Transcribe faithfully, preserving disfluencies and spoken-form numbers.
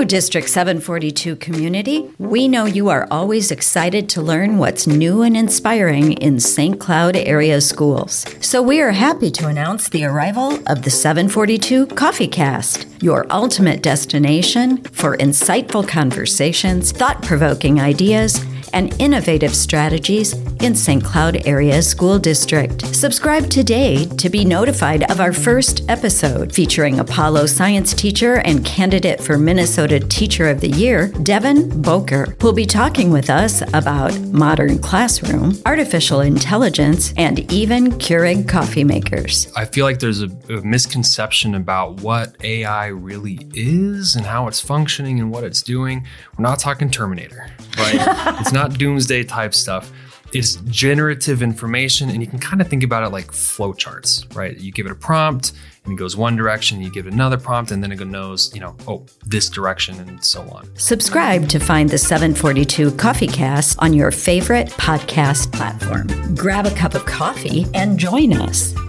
Hello, District seven forty-two community. We know you are always excited to learn what's new and inspiring in Saint Cloud area schools. So we are happy to announce the arrival of the seven forty-two Coffee Cast, your ultimate destination for insightful conversations, thought-provoking ideas, and innovative strategies in Saint Cloud Area School District. Subscribe today to be notified of our first episode featuring Apollo science teacher and candidate for Minnesota Teacher of the Year, Devin Boker, who'll be talking with us about modern classroom, artificial intelligence, and even Keurig coffee makers. I feel like there's a, a misconception about what A I really is and how it's functioning and what it's doing. We're not talking Terminator, right? It's not doomsday type stuff. It's generative information, and you can kind of think about it like flowcharts, right? You give it a prompt and it goes one direction, you give it another prompt, and then it knows, you know, oh, this direction, and so on. Subscribe to find the seven forty-two Coffee Cast on your favorite podcast platform. Grab a cup of coffee and join us.